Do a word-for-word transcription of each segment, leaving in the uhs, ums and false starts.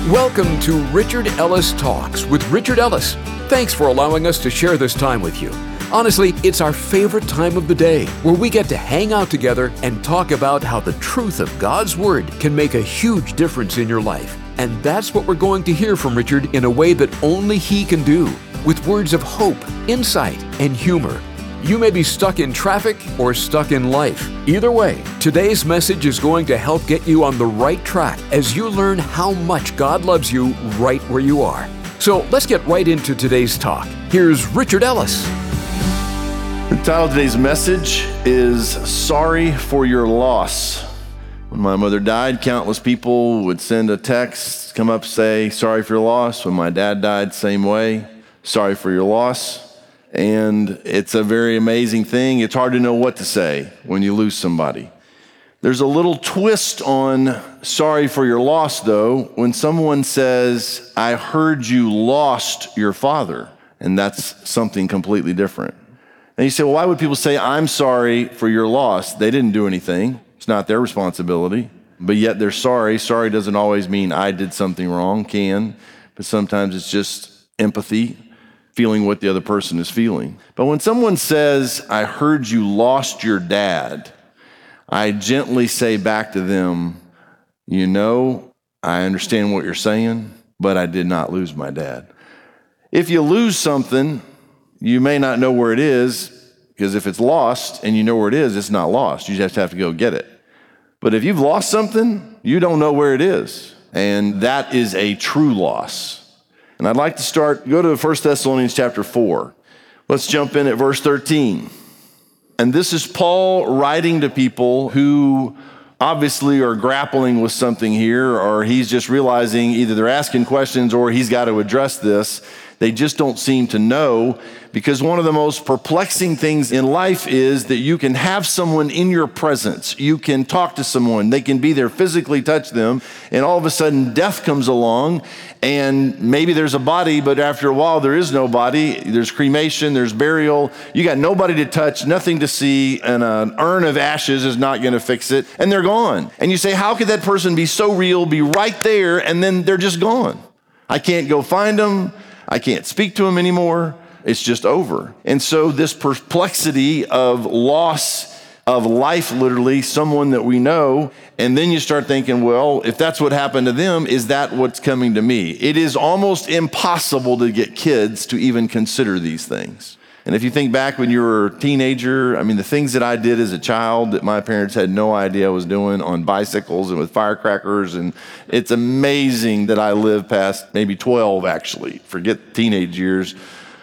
Welcome to Richard Ellis Talks with Richard Ellis. Thanks for allowing us to share this time with you. Honestly, it's our favorite time of the day where we get to hang out together and talk about how the truth of God's Word can make a huge difference in your life. And that's what we're going to hear from Richard in a way that only he can do, with words of hope, insight, and humor. You may be stuck in traffic or stuck in life. Either way, today's message is going to help get you on the right track as you learn how much God loves you right where you are. So let's get right into today's talk. Here's Richard Ellis. The title of today's message is Sorry for Your Loss. When my mother died, countless people would send a text, come up, say, sorry for your loss. When my dad died, same way, sorry for your loss. And it's a very amazing thing. It's hard to know what to say when you lose somebody. There's a little twist on sorry for your loss, though, when someone says, I heard you lost your father. And that's something completely different. And you say, well, why would people say, I'm sorry for your loss? They didn't do anything. It's not their responsibility. But yet they're sorry. Sorry doesn't always mean I did something wrong, can. But sometimes it's just empathy, feeling what the other person is feeling. But when someone says, I heard you lost your dad, I gently say back to them, you know, I understand what you're saying, but I did not lose my dad. If you lose something, you may not know where it is, because if it's lost and you know where it is, it's not lost. You just have to go get it. But if you've lost something, you don't know where it is. And that is a true loss. And I'd like to start, go to First Thessalonians chapter four. Let's jump in at verse thirteen. And this is Paul writing to people who obviously are grappling with something here, or he's just realizing either they're asking questions or he's got to address this. They just don't seem to know, because one of the most perplexing things in life is that you can have someone in your presence. You can talk to someone. They can be there, physically touch them, and all of a sudden death comes along, and maybe there's a body, but after a while there is no body. There's cremation, there's burial. You got nobody to touch, nothing to see, and an urn of ashes is not going to fix it, and they're gone. And you say, how could that person be so real, be right there, and then they're just gone? I can't go find them. I can't speak to him anymore. It's just over. And so this perplexity of loss of life, literally, someone that we know, and then you start thinking, well, if that's what happened to them, is that what's coming to me? It is almost impossible to get kids to even consider these things. And if you think back when you were a teenager, I mean, the things that I did as a child that my parents had no idea I was doing on bicycles and with firecrackers, and it's amazing that I lived past maybe twelve, actually. Forget teenage years.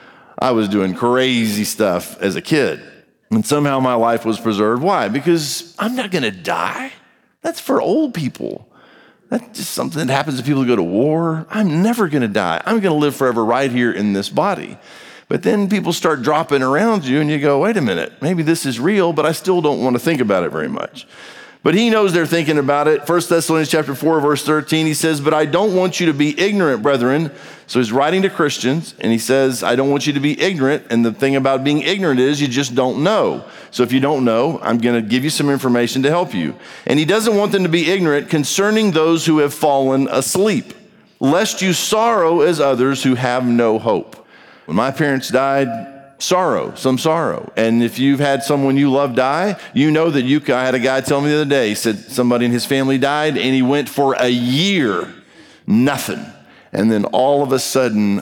I was doing crazy stuff as a kid, and somehow my life was preserved. Why? Because I'm not going to die. That's for old people. That's just something that happens to people who go to war. I'm never going to die. I'm going to live forever right here in this body. But then people start dropping around you and you go, wait a minute, maybe this is real, but I still don't want to think about it very much. But he knows they're thinking about it. First Thessalonians chapter four, verse thirteen, he says, but I don't want you to be ignorant, brethren. So he's writing to Christians, and he says, I don't want you to be ignorant. And the thing about being ignorant is you just don't know. So if you don't know, I'm going to give you some information to help you. And he doesn't want them to be ignorant concerning those who have fallen asleep, lest you sorrow as others who have no hope. When my parents died, sorrow, some sorrow. And if you've had someone you love die, you know that you, I had a guy tell me the other day, he said somebody in his family died and he went for a year, nothing. And then all of a sudden,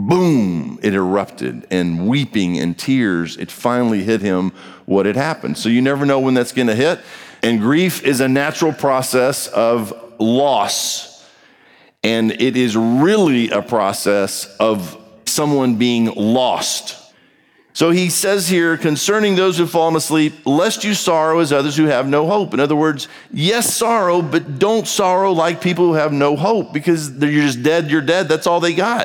boom, it erupted, and weeping and tears, it finally hit him what had happened. So you never know when that's going to hit. And grief is a natural process of loss. And it is really a process of someone being lost. So he says here, concerning those who have fallen asleep, lest you sorrow as others who have no hope. In other words, yes, sorrow, but don't sorrow like people who have no hope, because you're just dead, you're dead, that's all they got.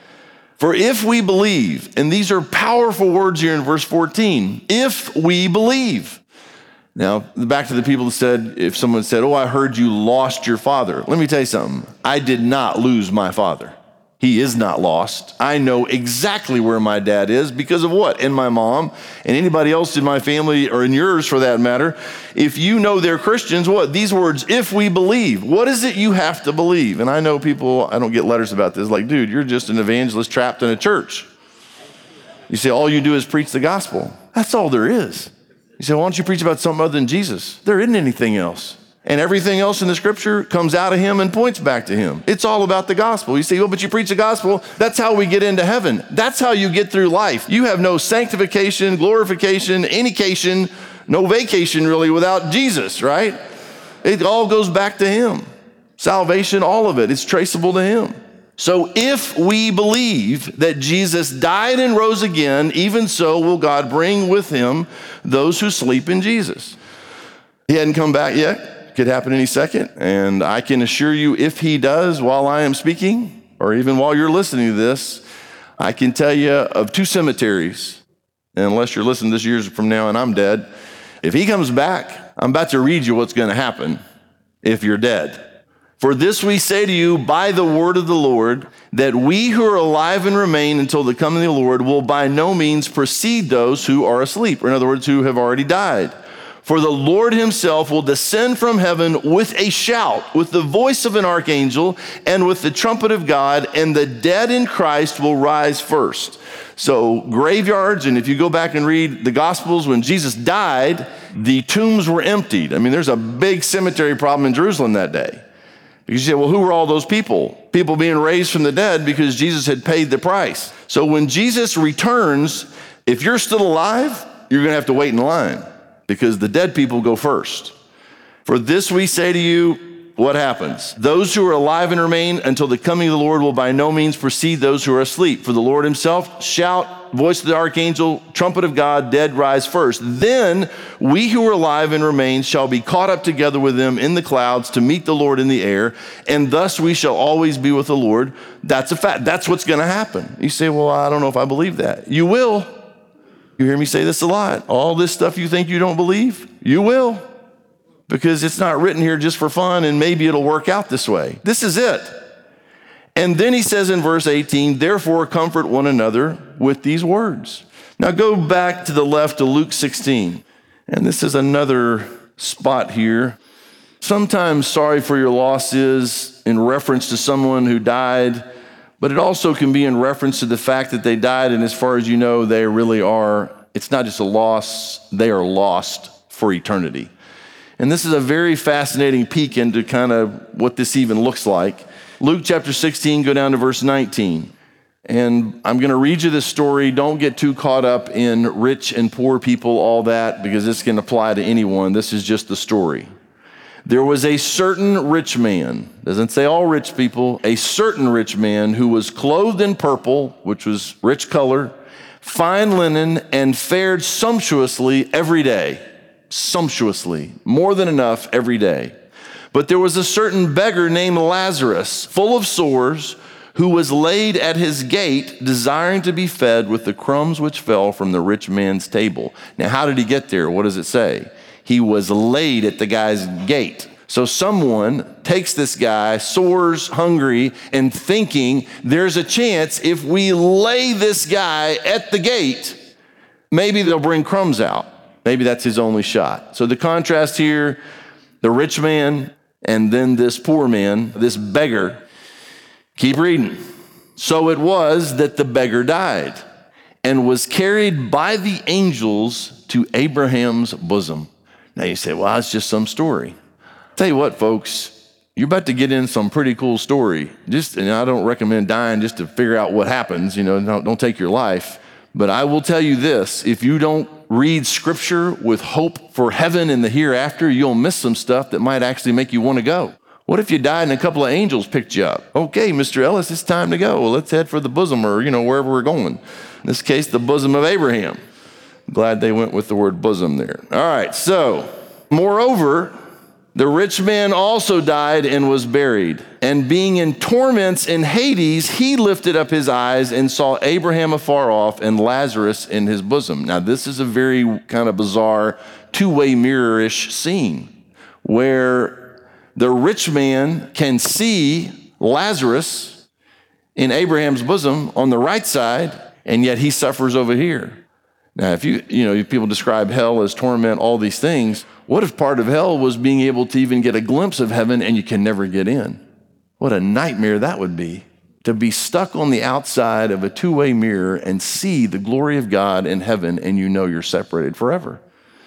For if we believe, and these are powerful words here in verse fourteen, if we believe. Now, back to the people that said, if someone said, oh, I heard you lost your father. Let me tell you something. I did not lose my father. He is not lost. I know exactly where my dad is because of what? And my mom and anybody else in my family or in yours for that matter. If you know they're Christians, what? These words, if we believe. What is it you have to believe? And I know people, I don't get letters about this, like, dude, you're just an evangelist trapped in a church. You say, all you do is preach the gospel. That's all there is. You say, why don't you preach about something other than Jesus? There isn't anything else. And everything else in the scripture comes out of him and points back to him. It's all about the gospel. You say, well, but you preach the gospel. That's how we get into heaven. That's how you get through life. You have no sanctification, glorification, anycation, no vacation really without Jesus, right? It all goes back to him. Salvation, all of it, it's traceable to him. So if we believe that Jesus died and rose again, even so will God bring with him those who sleep in Jesus. He hadn't come back yet. Could happen any second. And I can assure you, if he does while I am speaking, or even while you're listening to this, I can tell you of two cemeteries, and unless you're listening this years from now and I'm dead, if he comes back, I'm about to read you what's going to happen if you're dead. For this we say to you by the word of the Lord, that we who are alive and remain until the coming of the Lord will by no means precede those who are asleep, or in other words, who have already died. For the Lord himself will descend from heaven with a shout, with the voice of an archangel, and with the trumpet of God, and the dead in Christ will rise first. So graveyards, and if you go back and read the Gospels, when Jesus died, the tombs were emptied. I mean, there's a big cemetery problem in Jerusalem that day. You say, well, who were all those people? People being raised from the dead because Jesus had paid the price. So when Jesus returns, if you're still alive, you're going to have to wait in line, because the dead people go first. For this we say to you, what happens? Those who are alive and remain until the coming of the Lord will by no means precede those who are asleep. For the Lord himself, shout, voice of the archangel, trumpet of God, dead rise first. Then we who are alive and remain shall be caught up together with them in the clouds to meet the Lord in the air, and thus we shall always be with the Lord. That's a fact. That's what's going to happen. You say, well, I don't know if I believe that. You will. You hear me say this a lot. All this stuff you think you don't believe, you will. Because it's not written here just for fun and maybe it'll work out this way. This is it. And then he says in verse eighteen, therefore comfort one another with these words. Now go back to the left to Luke sixteen. And this is another spot here. Sometimes sorry for your loss is in reference to someone who died, but it also can be in reference to the fact that they died, and as far as you know, they really are, it's not just a loss, they are lost for eternity. And this is a very fascinating peek into kind of what this even looks like. Luke chapter sixteen, go down to verse nineteen. And I'm going to read you this story. Don't get too caught up in rich and poor people, all that, because this can apply to anyone. This is just the story. There was a certain rich man, doesn't say all rich people, a certain rich man who was clothed in purple, which was rich color, fine linen, and fared sumptuously every day. Sumptuously, more than enough every day. But there was a certain beggar named Lazarus, full of sores, who was laid at his gate, desiring to be fed with the crumbs which fell from the rich man's table. Now, how did he get there? What does it say? He was laid at the guy's gate. So someone takes this guy, sores, hungry, and thinking there's a chance if we lay this guy at the gate, maybe they'll bring crumbs out. Maybe that's his only shot. So the contrast here, the rich man and then this poor man, this beggar. Keep reading. So it was that the beggar died and was carried by the angels to Abraham's bosom. Now you say, well, that's just some story. Tell you what, folks, you're about to get in some pretty cool story. Just, and I don't recommend dying just to figure out what happens. You know, don't, don't take your life. But I will tell you this, if you don't read scripture with hope for heaven and the hereafter, you'll miss some stuff that might actually make you want to go. What if you died and a couple of angels picked you up? Okay, Mister Ellis, it's time to go. Well, let's head for the bosom, or, you know, wherever we're going. In this case, the bosom of Abraham. I'm glad they went with the word bosom there. All right, so, moreover, the rich man also died and was buried. And being in torments in Hades, he lifted up his eyes and saw Abraham afar off and Lazarus in his bosom. Now, this is a very kind of bizarre two-way mirror-ish scene where the rich man can see Lazarus in Abraham's bosom on the right side, and yet he suffers over here. Now, if you, you know, if people describe hell as torment, all these things, what if part of hell was being able to even get a glimpse of heaven and you can never get in? What a nightmare that would be, to be stuck on the outside of a two-way mirror and see the glory of God in heaven and you know you're separated forever.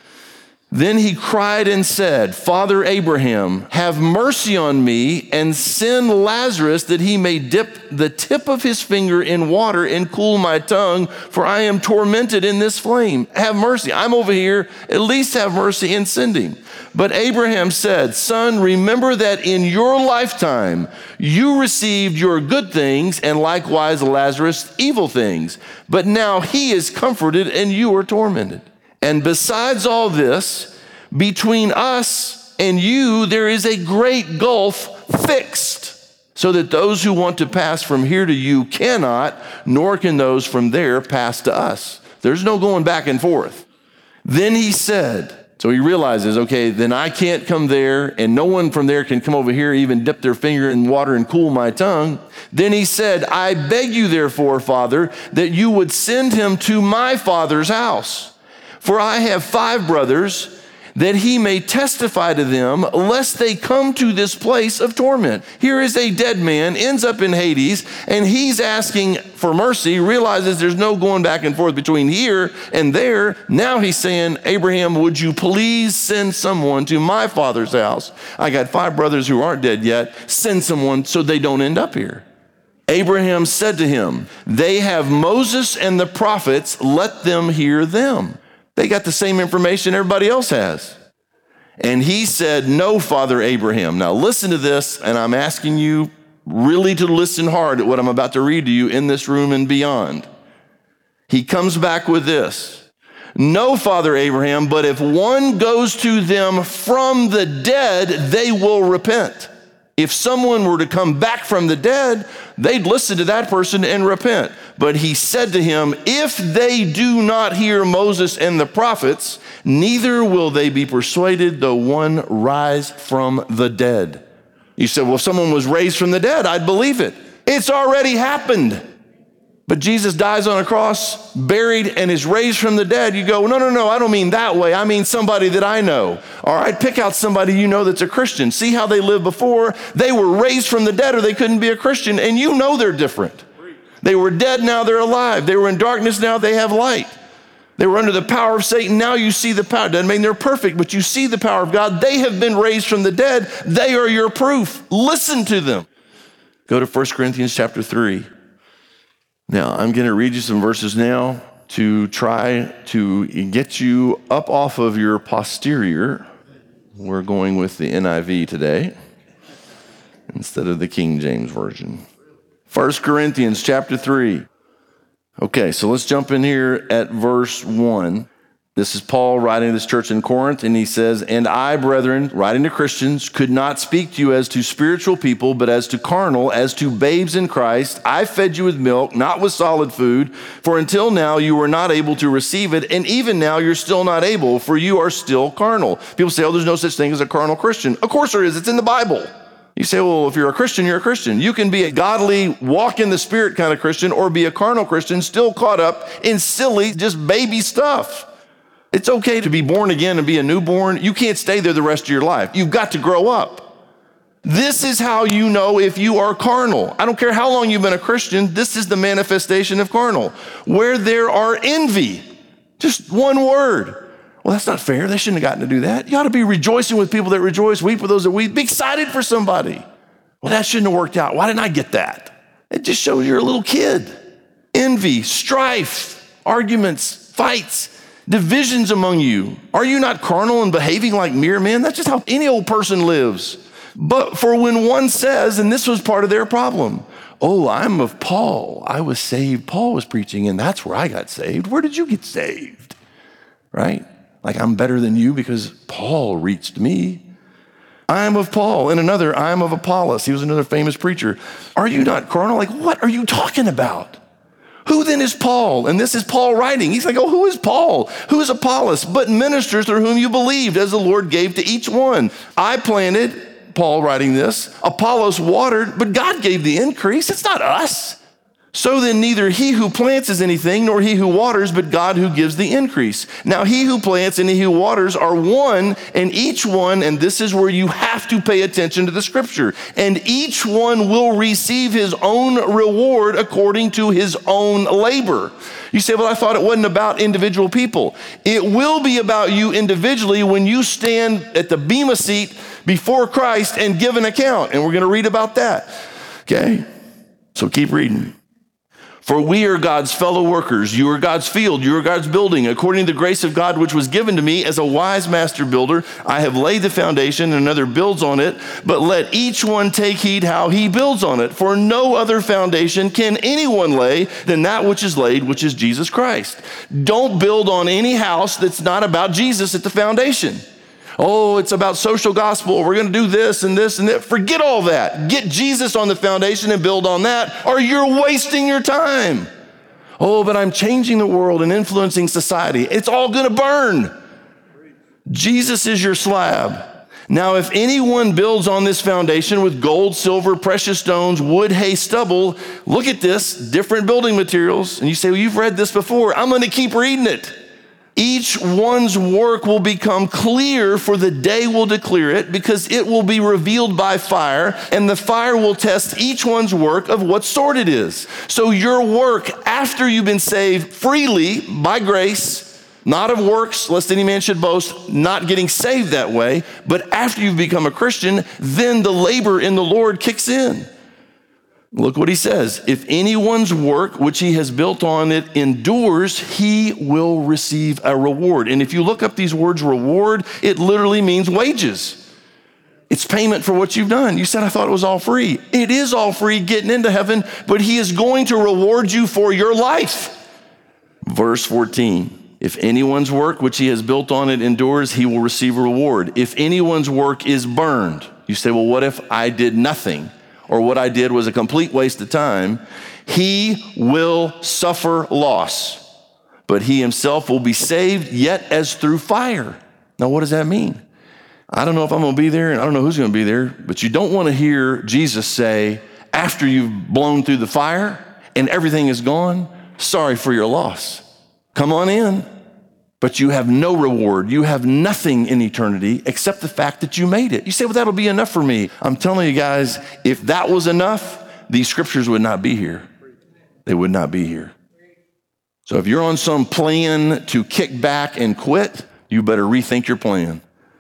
Then he cried and said, Father Abraham, have mercy on me and send Lazarus that he may dip the tip of his finger in water and cool my tongue, for I am tormented in this flame. Have mercy. I'm over here. At least have mercy and send him. But Abraham said, Son, remember that in your lifetime you received your good things, and likewise Lazarus evil things. But now he is comforted and you are tormented. And besides all this, between us and you, there is a great gulf fixed, so that those who want to pass from here to you cannot, nor can those from there pass to us. There's no going back and forth. Then he said, so he realizes, okay, then I can't come there, and no one from there can come over here, even dip their finger in water and cool my tongue. Then he said, I beg you therefore, Father, that you would send him to my father's house. For I have five brothers, that he may testify to them, lest they come to this place of torment. Here is a dead man, ends up in Hades, and he's asking for mercy, realizes there's no going back and forth between here and there. Now he's saying, Abraham, would you please send someone to my father's house? I got five brothers who aren't dead yet. Send someone so they don't end up here. Abraham said to him, they have Moses and the prophets, let them hear them. They got the same information everybody else has. And he said, no, Father Abraham. Now listen to this, and I'm asking you really to listen hard at what I'm about to read to you in this room and beyond. He comes back with this. No, Father Abraham, but if one goes to them from the dead, they will repent. If someone were to come back from the dead, they'd listen to that person and repent. But he said to him, if they do not hear Moses and the prophets, neither will they be persuaded though one rise from the dead. You said, well, if someone was raised from the dead, I'd believe it. It's already happened. But Jesus dies on a cross, buried, and is raised from the dead. You go, no, no, no, I don't mean that way. I mean somebody that I know. All right, pick out somebody you know that's a Christian. See how they lived before. They were raised from the dead or they couldn't be a Christian, and you know they're different. They were dead, now they're alive. They were in darkness, now they have light. They were under the power of Satan, now you see the power. Doesn't mean they're perfect, but you see the power of God. They have been raised from the dead. They are your proof. Listen to them. Go to First Corinthians chapter three. Now, I'm going to read you some verses now to try to get you up off of your posterior. We're going with the N I V today instead of the King James Version. First Corinthians chapter three. Okay, so let's jump in here at verse one. This is Paul writing to this church in Corinth, and he says, and I, brethren, writing to Christians, could not speak to you as to spiritual people, but as to carnal, as to babes in Christ. I fed you with milk, not with solid food, for until now you were not able to receive it, and even now you're still not able, for you are still carnal. People say, oh, there's no such thing as a carnal Christian. Of course there is. It's in the Bible. You say, well, if you're a Christian, you're a Christian. You can be a godly, walk in the Spirit kind of Christian, or be a carnal Christian, still caught up in silly, just baby stuff. It's okay to be born again and be a newborn. You can't stay there the rest of your life. You've got to grow up. This is how you know if you are carnal. I don't care how long you've been a Christian, this is the manifestation of carnal. Where there are envy, just one word. Well, that's not fair. They shouldn't have gotten to do that. You ought to be rejoicing with people that rejoice, weep with those that weep. Be excited for somebody. Well, that shouldn't have worked out. Why didn't I get that? It just shows you're a little kid. Envy, strife, arguments, fights, divisions among you. Are you not carnal and behaving like mere men? That's just how any old person lives. But for when one says, and this was part of their problem, oh, I'm of Paul. I was saved. Paul was preaching, and that's where I got saved. Where did you get saved? Right? Like I'm better than you because Paul reached me. I'm of Paul. And another, I'm of Apollos. He was another famous preacher. Are you not carnal? Like, what are you talking about? Who then is Paul? And this is Paul writing. He's like, oh, who is Paul? Who is Apollos? But ministers through whom you believed, as the Lord gave to each one. I planted, Paul writing this, Apollos watered, but God gave the increase. It's not us. So then neither he who plants is anything, nor he who waters, but God who gives the increase. Now he who plants and he who waters are one, and each one, and this is where you have to pay attention to the scripture, and each one will receive his own reward according to his own labor. You say, well, I thought it wasn't about individual people. It will be about you individually when you stand at the bema seat before Christ and give an account, and we're going to read about that, okay? So keep reading. For we are God's fellow workers. You are God's field. You are God's building. According to the grace of God, which was given to me as a wise master builder, I have laid the foundation and another builds on it. But let each one take heed how he builds on it. For no other foundation can anyone lay than that which is laid, which is Jesus Christ. Don't build on any house that's not about Jesus at the foundation. Oh, it's about social gospel. We're going to do this and this and that. Forget all that. Get Jesus on the foundation and build on that, or you're wasting your time. Oh, but I'm changing the world and influencing society. It's all going to burn. Jesus is your slab. Now, if anyone builds on this foundation with gold, silver, precious stones, wood, hay, stubble, look at this, different building materials. And you say, well, you've read this before. I'm going to keep reading it. Each one's work will become clear, for the day will declare it, because it will be revealed by fire, and the fire will test each one's work of what sort it is. So your work after you've been saved freely by grace, not of works, lest any man should boast, not getting saved that way, but after you've become a Christian, then the labor in the Lord kicks in. Look what he says. If anyone's work, which he has built on it, endures, he will receive a reward. And if you look up these words, reward, it literally means wages. It's payment for what you've done. You said, I thought it was all free. It is all free getting into heaven, but he is going to reward you for your life. Verse fourteen, if anyone's work, which he has built on it, endures, he will receive a reward. If anyone's work is burned, you say, well, what if I did nothing? Or what I did was a complete waste of time, he will suffer loss, but he himself will be saved, yet as through fire. Now, what does that mean? I don't know if I'm going to be there, and I don't know who's going to be there, but you don't want to hear Jesus say, after you've blown through the fire and everything is gone, sorry for your loss. Come on in. But you have no reward. You have nothing in eternity except the fact that you made it. You say, well, that'll be enough for me. I'm telling you guys, if that was enough, these scriptures would not be here. They would not be here. So if you're on some plan to kick back and quit, you better rethink your plan.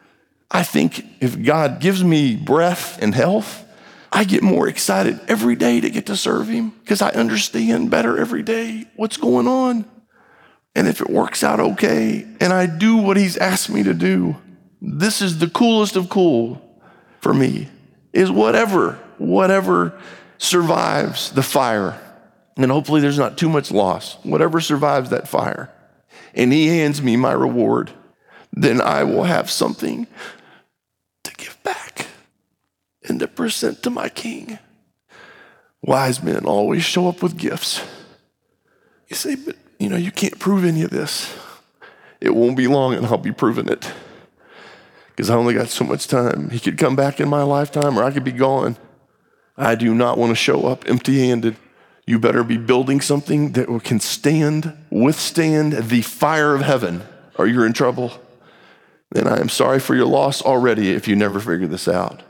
I think if God gives me breath and health, I get more excited every day to get to serve him because I understand better every day what's going on. And if it works out okay, and I do what he's asked me to do, this is the coolest of cool for me, is whatever, whatever survives the fire. And hopefully there's not too much loss. Whatever survives that fire, and he hands me my reward, then I will have something to give back and to present to my king. Wise men always show up with gifts. You say, but you know, you can't prove any of this. It won't be long and I'll be proving it. Because I only got so much time. He could come back in my lifetime or I could be gone. I do not want to show up empty-handed. You better be building something that can stand, withstand the fire of heaven, or you're in trouble. And I am sorry for your loss already if you never figure this out.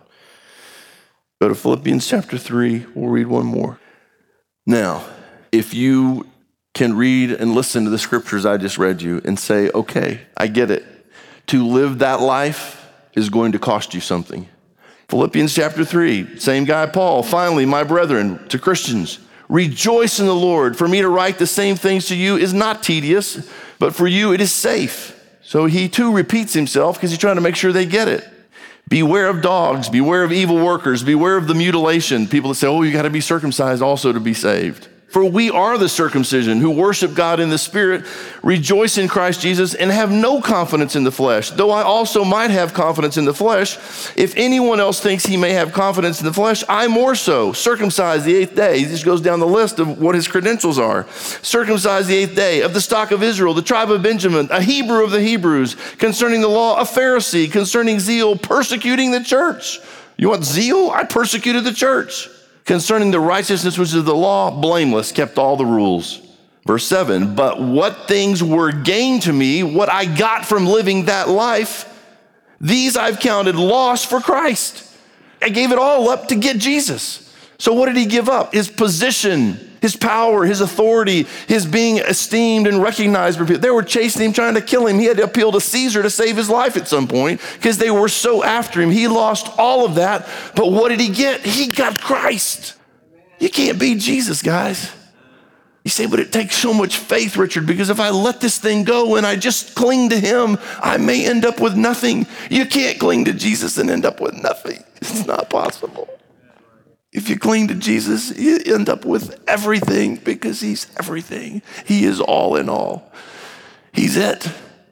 Go to Philippians chapter three. We'll read one more. Now, if you can read and listen to the scriptures I just read you and say, okay, I get it. To live that life is going to cost you something. Philippians chapter three, same guy, Paul. Finally, my brethren, to Christians, rejoice in the Lord. For me to write the same things to you is not tedious, but for you it is safe. So he too repeats himself because he's trying to make sure they get it. Beware of dogs, beware of evil workers, beware of the mutilation. People that say, oh, you got to be circumcised also to be saved. For we are the circumcision who worship God in the Spirit, rejoice in Christ Jesus, and have no confidence in the flesh, though I also might have confidence in the flesh. If anyone else thinks he may have confidence in the flesh, I more so. Circumcised the eighth day. He just goes down the list of what his credentials are. Circumcised the eighth day, of the stock of Israel, the tribe of Benjamin, a Hebrew of the Hebrews, concerning the law, a Pharisee, concerning zeal, persecuting the church. You want zeal? I persecuted the church. Concerning the righteousness which is of the law, blameless, kept all the rules. Verse seven, but what things were gain to me, what I got from living that life, these I've counted loss for Christ. I gave it all up to get Jesus. So what did he give up? His position, his power, his authority, his being esteemed and recognized by people. They were chasing him, trying to kill him. He had to appeal to Caesar to save his life at some point because they were so after him. He lost all of that. But what did he get? He got Christ. You can't beat Jesus, guys. You say, but it takes so much faith, Richard, because if I let this thing go and I just cling to him, I may end up with nothing. You can't cling to Jesus and end up with nothing. It's not possible. If you cling to Jesus, you end up with everything because he's everything. He is all in all. He's it.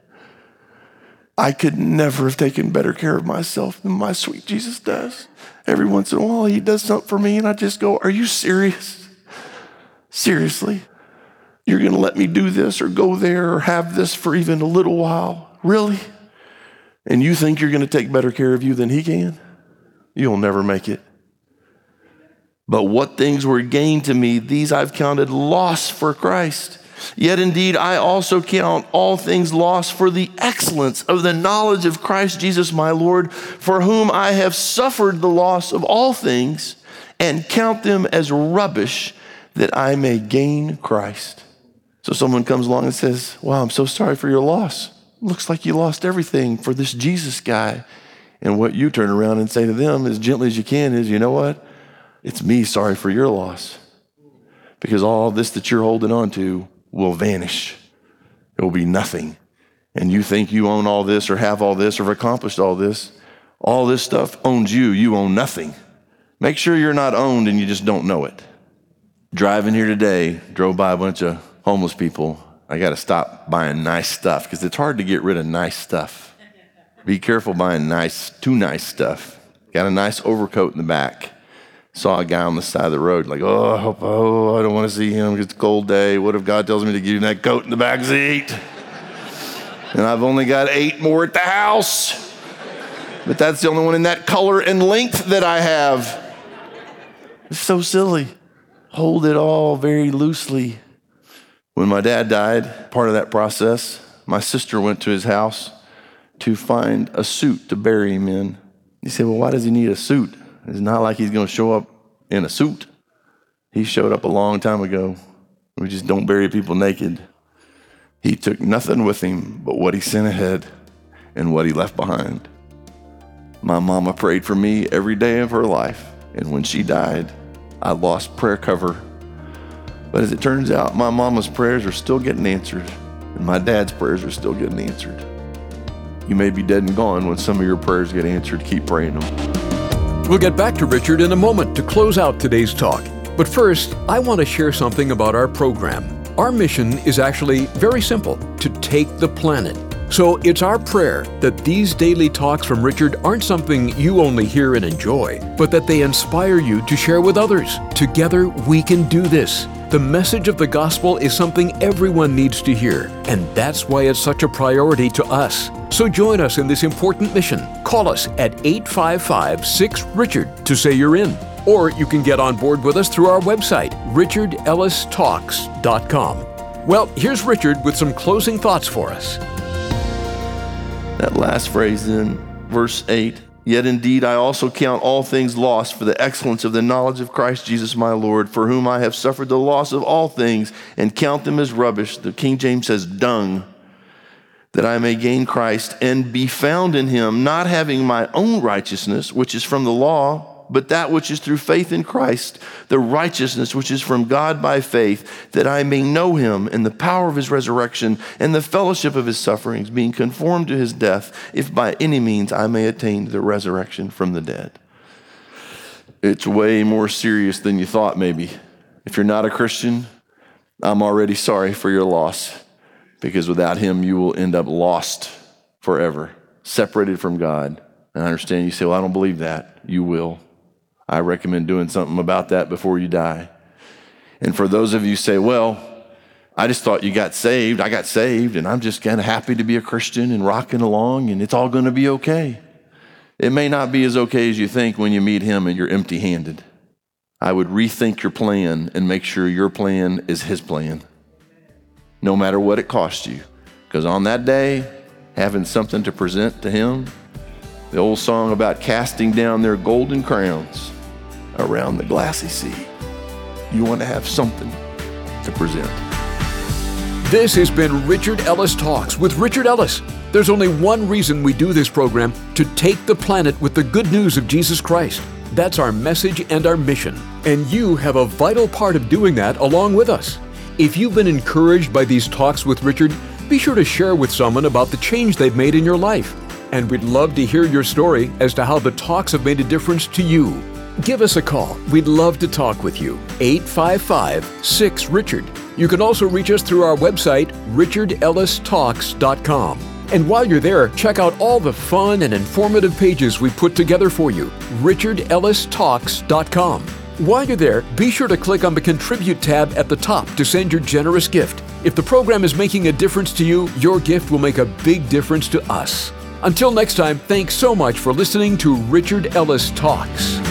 I could never have taken better care of myself than my sweet Jesus does. Every once in a while, he does something for me and I just go, are you serious? Seriously, you're going to let me do this or go there or have this for even a little while? Really? And you think you're going to take better care of you than he can? You'll never make it. But what things were gained to me, these I've counted loss for Christ. Yet indeed, I also count all things lost for the excellence of the knowledge of Christ Jesus my Lord, for whom I have suffered the loss of all things and count them as rubbish, that I may gain Christ. So someone comes along and says, wow, I'm so sorry for your loss. Looks like you lost everything for this Jesus guy. And what you turn around and say to them as gently as you can is, you know what? It's me sorry for your loss. Because all this that you're holding on to will vanish. It will be nothing. And you think you own all this or have all this or have accomplished all this. All this stuff owns you. You own nothing. Make sure you're not owned and you just don't know it. Driving here today, drove by a bunch of homeless people. I got to stop buying nice stuff because it's hard to get rid of nice stuff. Be careful buying nice, too nice stuff. Got a nice overcoat in the back. Saw a guy on the side of the road, like, oh, I hope, oh, I don't want to see him because it's a cold day. What if God tells me to give you that coat in the back seat? And I've only got eight more at the house. But that's the only one in that color and length that I have. It's so silly. Hold it all very loosely. When my dad died, part of that process, my sister went to his house to find a suit to bury him in. You say, well, why does he need a suit? It's not like he's going to show up in a suit. He showed up a long time ago. We just don't bury people naked. He took nothing with him but what he sent ahead and what he left behind. My mama prayed for me every day of her life, and when she died, I lost prayer cover. But as it turns out, my mama's prayers are still getting answered, and my dad's prayers are still getting answered. You may be dead and gone when some of your prayers get answered. Keep praying them. We'll get back to Richard in a moment to close out today's talk. But first, I want to share something about our program. Our mission is actually very simple, to take the planet. So it's our prayer that these daily talks from Richard aren't something you only hear and enjoy, but that they inspire you to share with others. Together, we can do this. The message of the gospel is something everyone needs to hear, and that's why it's such a priority to us. So join us in this important mission. Call us at eight five five, six, Richard to say you're in. Or you can get on board with us through our website, richard ellis talks dot com. Well, here's Richard with some closing thoughts for us. That last phrase in verse eight, yet indeed I also count all things lost for the excellence of the knowledge of Christ Jesus my Lord, for whom I have suffered the loss of all things and count them as rubbish. The King James says dung, that I may gain Christ and be found in him, not having my own righteousness, which is from the law, but that which is through faith in Christ, the righteousness which is from God by faith, that I may know him in the power of his resurrection and the fellowship of his sufferings, being conformed to his death, if by any means I may attain the resurrection from the dead. It's way more serious than you thought, maybe. If you're not a Christian, I'm already sorry for your loss, because without him, you will end up lost forever, separated from God. And I understand you say, well, I don't believe that. You will. I recommend doing something about that before you die. And for those of you who say, well, I just thought you got saved. I got saved, and I'm just kind of happy to be a Christian and rocking along, and it's all going to be okay. It may not be as okay as you think when you meet him and you're empty-handed. I would rethink your plan and make sure your plan is his plan, no matter what it costs you. Because on that day, having something to present to him, the old song about casting down their golden crowns around the glassy sea, you want to have something to present. This has been Richard Ellis Talks with Richard Ellis. There's only one reason we do this program: to take the planet with the good news of Jesus Christ. That's our message and our mission. And you have a vital part of doing that along with us. If you've been encouraged by these talks with Richard, be sure to share with someone about the change they've made in your life. And we'd love to hear your story as to how the talks have made a difference to you. Give us a call. We'd love to talk with you. eight five five, six, Richard. You can also reach us through our website, richard ellis talks dot com. And while you're there, check out all the fun and informative pages we put together for you, richard ellis talks dot com. While you're there, be sure to click on the Contribute tab at the top to send your generous gift. If the program is making a difference to you, your gift will make a big difference to us. Until next time, thanks so much for listening to Richard Ellis Talks.